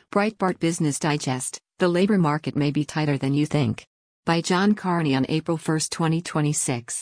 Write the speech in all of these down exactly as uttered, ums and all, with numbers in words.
Breitbart Business Digest: The labor market may be tighter than you think. By John Carney on April first, twenty twenty-six.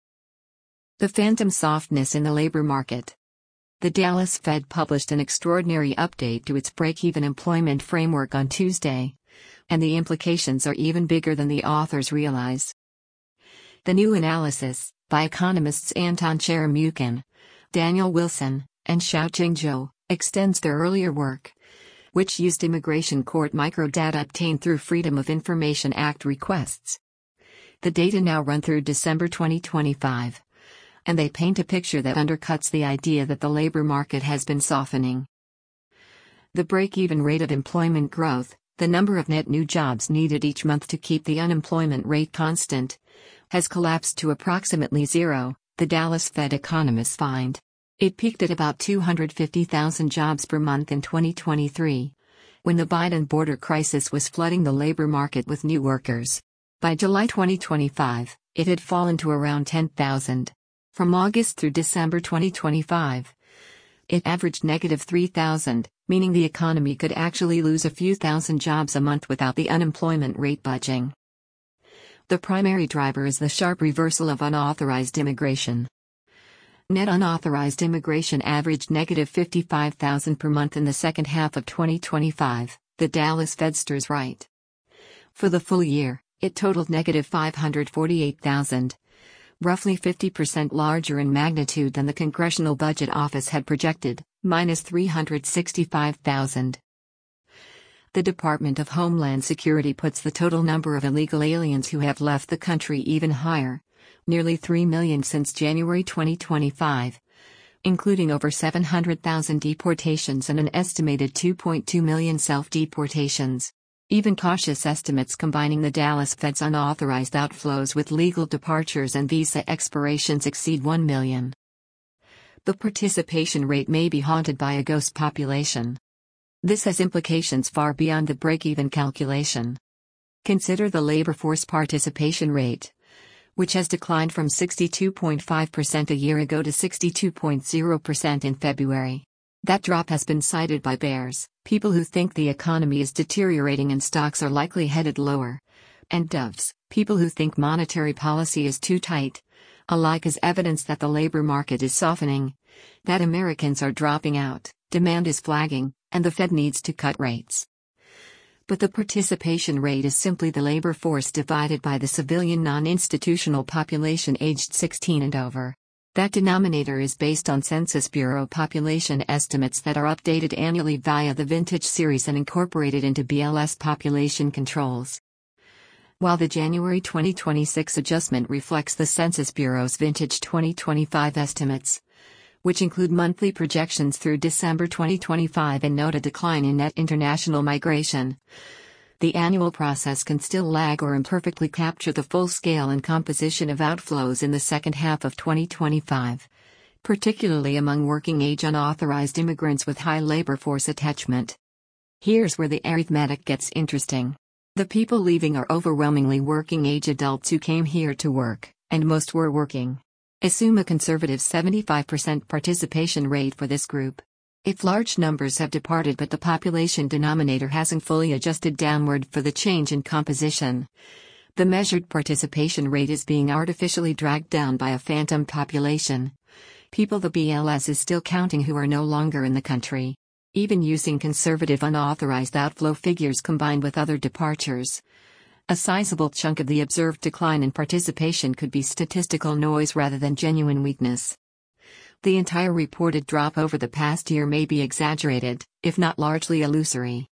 The phantom softness in the labor market. The Dallas Fed published an extraordinary update to its break-even employment framework on Tuesday, and the implications are even bigger than the authors realize. The new analysis, by economists Anton Cheremukin, Daniel Wilson, and Xiaoqing Zhou, extends their earlier work, which used immigration court microdata obtained through Freedom of Information Act requests. The data now run through December twenty twenty-five, and they paint a picture that undercuts the idea that the labor market has been softening. The break-even rate of employment growth, the number of net new jobs needed each month to keep the unemployment rate constant, has collapsed to approximately zero, the Dallas Fed economists find. It peaked at about two hundred fifty thousand jobs per month in twenty twenty-three, when the Biden border crisis was flooding the labor market with new workers. By July twenty twenty-five, it had fallen to around ten thousand. From August through December twenty twenty-five, it averaged negative three thousand, meaning the economy could actually lose a few thousand jobs a month without the unemployment rate budging. The primary driver is the sharp reversal of unauthorized immigration. Net unauthorized immigration averaged negative fifty-five thousand per month in the second half of twenty twenty-five, the Dallas Fedsters write. For the full year, it totaled negative five hundred forty-eight thousand, roughly fifty percent larger in magnitude than the Congressional Budget Office had projected, minus three hundred sixty-five thousand. The Department of Homeland Security puts the total number of illegal aliens who have left the country even higher, nearly three million since January twenty twenty-five, including over seven hundred thousand deportations and an estimated two point two million self-deportations. Even cautious estimates combining the Dallas Fed's unauthorized outflows with legal departures and visa expirations exceed one million. The participation rate may be haunted by a ghost population. This has implications far beyond the break-even calculation. Consider the labor force participation rate, which has declined from sixty-two point five percent a year ago to sixty-two point zero percent in February. That drop has been cited by bears, people who think the economy is deteriorating and stocks are likely headed lower, and doves, people who think monetary policy is too tight, alike as evidence that the labor market is softening, that Americans are dropping out, demand is flagging, and the Fed needs to cut rates. But the participation rate is simply the labor force divided by the civilian non-institutional population aged sixteen and over. That denominator is based on Census Bureau population estimates that are updated annually via the Vintage Series and incorporated into B L S population controls. While the January twenty twenty-six adjustment reflects the Census Bureau's Vintage twenty twenty-five estimates, which include monthly projections through December twenty twenty-five and note a decline in net international migration, the annual process can still lag or imperfectly capture the full scale and composition of outflows in the second half of twenty twenty-five, particularly among working-age unauthorized immigrants with high labor force attachment. Here's where the arithmetic gets interesting. The people leaving are overwhelmingly working-age adults who came here to work, and most were working. Assume a conservative seventy-five percent participation rate for this group. If large numbers have departed but the population denominator hasn't fully adjusted downward for the change in composition, the measured participation rate is being artificially dragged down by a phantom population. People the B L S is still counting who are no longer in the country. Even using conservative unauthorized outflow figures combined with other departures, a sizable chunk of the observed decline in participation could be statistical noise rather than genuine weakness. The entire reported drop over the past year may be exaggerated, if not largely illusory.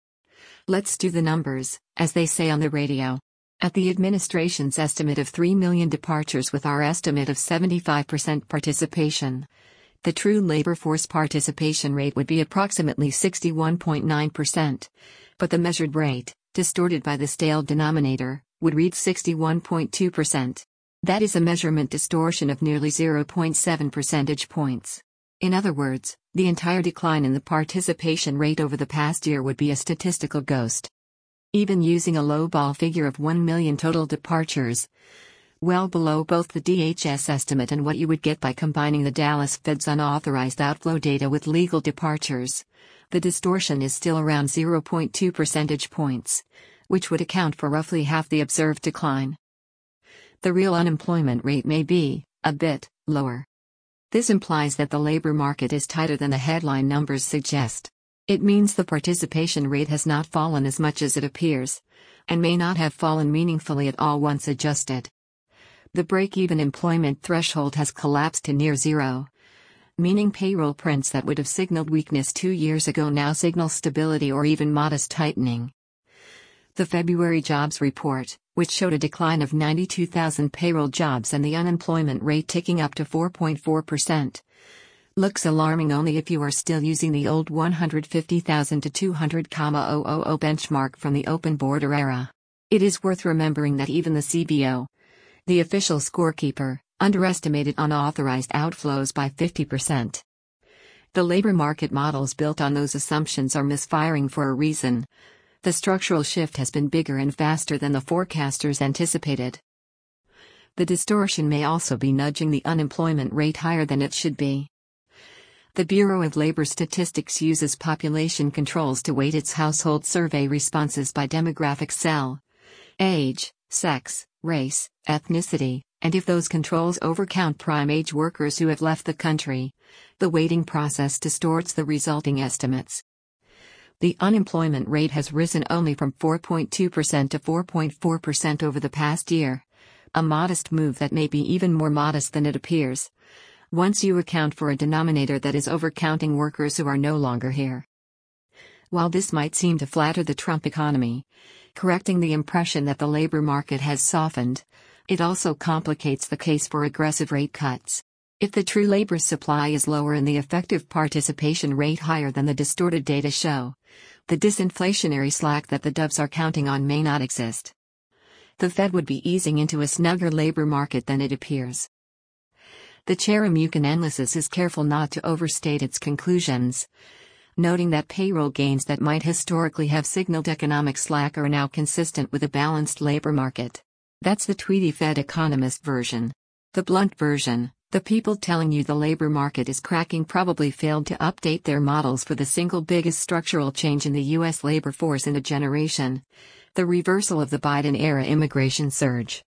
Let's do the numbers, as they say on the radio. At the administration's estimate of three million departures with our estimate of seventy-five percent participation, the true labor force participation rate would be approximately sixty-one point nine percent, but the measured rate, distorted by the stale denominator, would read sixty-one point two percent. That is a measurement distortion of nearly zero point seven percentage points. In other words, the entire decline in the participation rate over the past year would be a statistical ghost. Even using a lowball figure of one million total departures, well below both the D H S estimate and what you would get by combining the Dallas Fed's unauthorized outflow data with legal departures, The distortion is still around zero point two percentage points, which would account for roughly half the observed decline. The real unemployment rate may be a bit lower. This implies that the labor market is tighter than the headline numbers suggest. It means the participation rate has not fallen as much as it appears, and may not have fallen meaningfully at all once adjusted. The break-even employment threshold has collapsed to near zero, meaning payroll prints that would have signaled weakness two years ago now signal stability or even modest tightening. The February jobs report, which showed a decline of ninety-two thousand payroll jobs and the unemployment rate ticking up to four point four percent, looks alarming only if you are still using the old one hundred fifty thousand to two hundred thousand benchmark from the open border era. It is worth remembering that even the C B O, the official scorekeeper, underestimated unauthorized outflows by fifty percent. The labor market models built on those assumptions are misfiring for a reason. The structural shift has been bigger and faster than the forecasters anticipated. The distortion may also be nudging the unemployment rate higher than it should be. The Bureau of Labor Statistics uses population controls to weight its household survey responses by demographic cell, age, sex, race, ethnicity, and if those controls overcount prime age workers who have left the country, the weighting process distorts the resulting estimates. The unemployment rate has risen only from four point two percent to four point four percent over the past year, a modest move that may be even more modest than it appears, once you account for a denominator that is overcounting workers who are no longer here. While this might seem to flatter the Trump economy, correcting the impression that the labor market has softened, it also complicates the case for aggressive rate cuts. If the true labor supply is lower and the effective participation rate higher than the distorted data show, the disinflationary slack that the doves are counting on may not exist. The Fed would be easing into a snugger labor market than it appears. The Cheremuke analysis is careful not to overstate its conclusions, noting that payroll gains that might historically have signaled economic slack are now consistent with a balanced labor market. That's the Tweedy Fed economist version. The blunt version, the people telling you the labor market is cracking, probably failed to update their models for the single biggest structural change in the U S labor force in a generation: the reversal of the Biden-era immigration surge.